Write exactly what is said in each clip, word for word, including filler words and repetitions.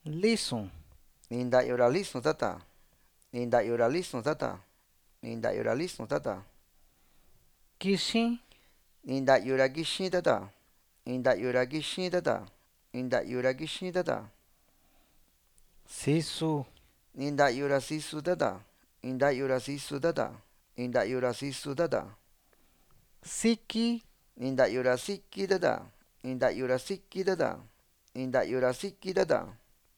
Listen. Ninda yura listen tata. Ninda yura listen tata. Ninda yura listen tata. Kishin. Ninda yura gishin tata. Ninda yura gishin tata. Ninda yura gishin tata. Sisu. Ninda yura sisu tata. Ninda yura sisu tata. Ninda yura sisu tata. Siki. Ninda yura siki tata. Ninda yura siki tata. Ninda yura siki tata.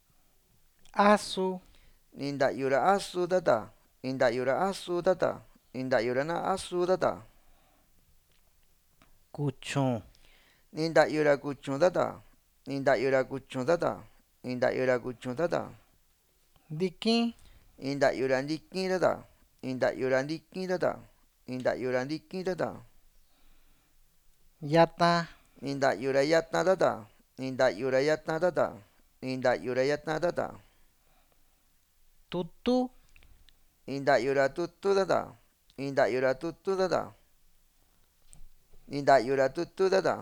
Asu. Ninda yura asu tata. Ninda yura asu tata. Ninda yura na asu tata. Kuchon. Ninda yura kuchon tata. Ninda yura kuchon tata. Ninda yura kuchon tata. Dikin. Ninda yura ndikin tata. Ninda yura ndikin tata. Ninda yura ndikin tata. Yata. Ninda yura yatna tata. Ninda yura yatna tata. Ninda yura yatna tata. Tutu. Ninda yura tutu tata. Ninda yura tutu tata. Ninda yura tutu tata.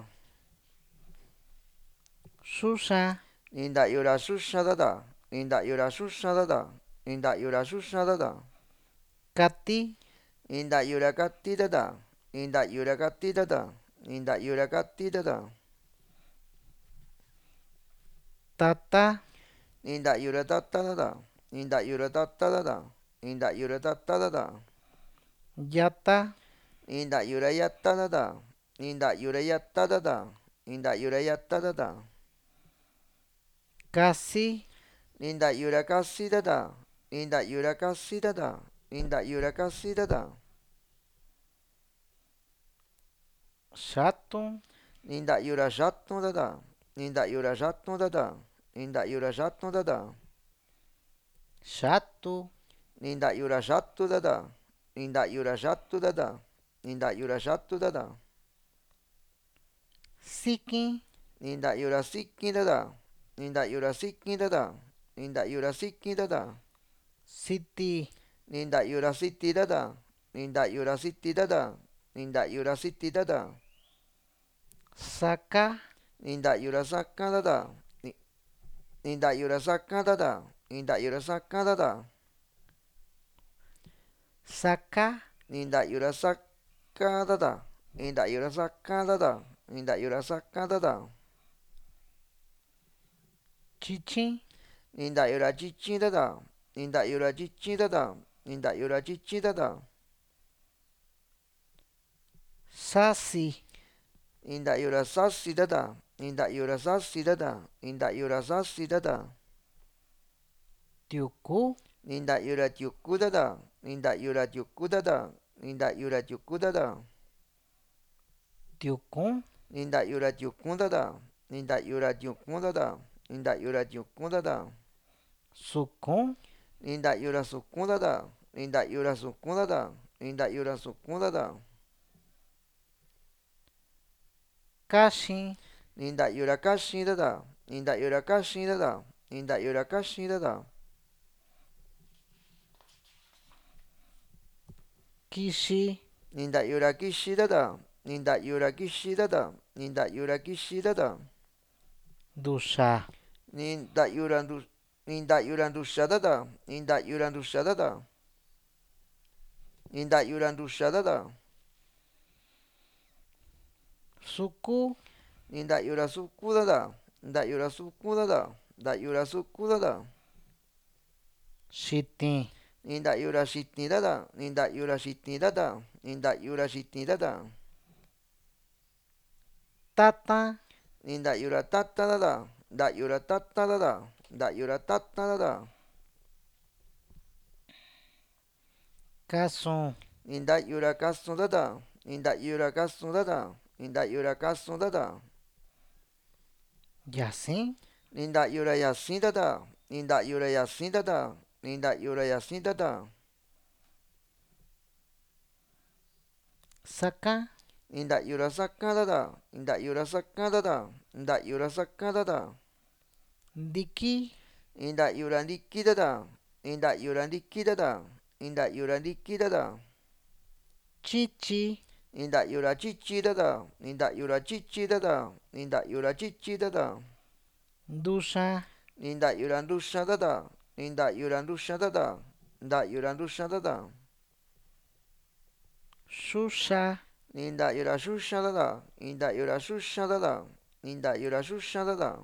Susha. Ninda yura susha tata. Ninda yura susha tata. Ninda yura susha tata. Kati. Ninda yura kati tata. Ninda yura kati tata. Ninda yura kati tata. Tata. Ninda yura tata tata. Ninda yura tata tata. Ninda yura tata tata. Yata. Ninda yura yatta tata. Ninda yura yatta tata. Ninda yura yatta tata. Kasi. Ninda yura kasi tata. Ninda yura kasi tata. Ninda yura kasi tata. Chato. Ninda yura shatno tata. Ninda yura shatno tata. Ninda yura shatno tata. Chato. Ninda yura shatto tata. Ninda yura shatto tata. Ninda yura shatto tata. Sikin. Ninda yura sikki tata. Ninda yura sikki tata. Ninda yura sikki tata. Siti. Ninda yura sitti tata. Ninda yura sitti tata. Ninda yura sitti tata. Saka. Ninda yura sakka tata. Ninda yura sakka tata. Ninda yura sakka tata. Saka. Ninda yura sakka tata. Ninda yura sakka tata. Ninda yura sakka tata. Chichin. Ninda yura chichi tata. Ninda yura chichi tata. Ninda yura chichi tata. Sasi. Ninda yura sassi tata. Ninda yura sassi tata. Ninda yura sassi tata. Tiuku. Ninda yura tiuku tata. Ninda yura tiuku tata. Ninda yura tiuku tata. Tiukon. Ninda yura tiuku tata. Ninda yura tiuku tata. Ninda yura tiuku tata. Sukon. Ninda yura suku tata. Ninda yura suku tata. Ninda yura suku tata. Kashin. Ninda yura kashi tata. Ninda yura kashi tata. Ninda yura kashi tata. Kishi. Ninda yura kishi tata. Ninda yura kishi tata. Ninda yura kishi tata. Dusha. Ninda yura du Ninda yura dusha tata. Ninda yura dusha tata. Ninda yura dusha tata. Suku. Ninda yura suku tata. Ninda yura suku tata. Ninda yura suku tata. Shitin. Ninda yura shitni tata. Ninda yura shitni tata. Ninda yura shitni tata. Tata. Ninda yura tata tata. Ninda yura tata tata. Ninda yura tata tata. Kason. Ninda yura kasun tata. Ninda yura kasun tata. Ninda yura kasun tata. Yasin. Ninda yura yasin tata. Ninda yura yasin tata. Ninda yura yasin tata. Saka. Ninda yura sakka tata. Ninda yura sakka tata. Ninda yura sakka tata. Diki. Ninda yura ndikki tata. Ninda yura ndikki tata. Ninda yura ndikki tata. Chichi. Ninda yura chichi tata. Ninda yura chichi tata. Ninda yura chichi tata. Dusha. Nindak yurandusa dada. Nindak yurandusa dada. Ndak yurandusa dada. Xuxa. Nindak yurasusha dada. Nindak yurasusha dada. Nindak yurasusha dada.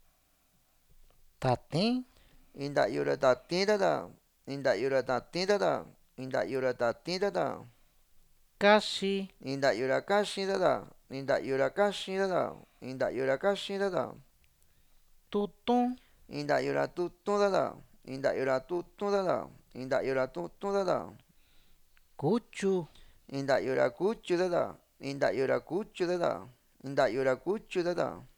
Tatim. Nindak yuratati dada. Nindak yuratati dada. Nindak yuratati dada. Kashi. Nindak yurakashi dada. Nindak yurakashi dada. Nindak yurakashi dada. Tutum. Nindak yuratutu dada. Nindak yuratutu dada. Nindak yuratutu dada. Cuchu. Nindak yurakuchu dada. Nindak yurakuchu dada. Nindak yurakuchu dada.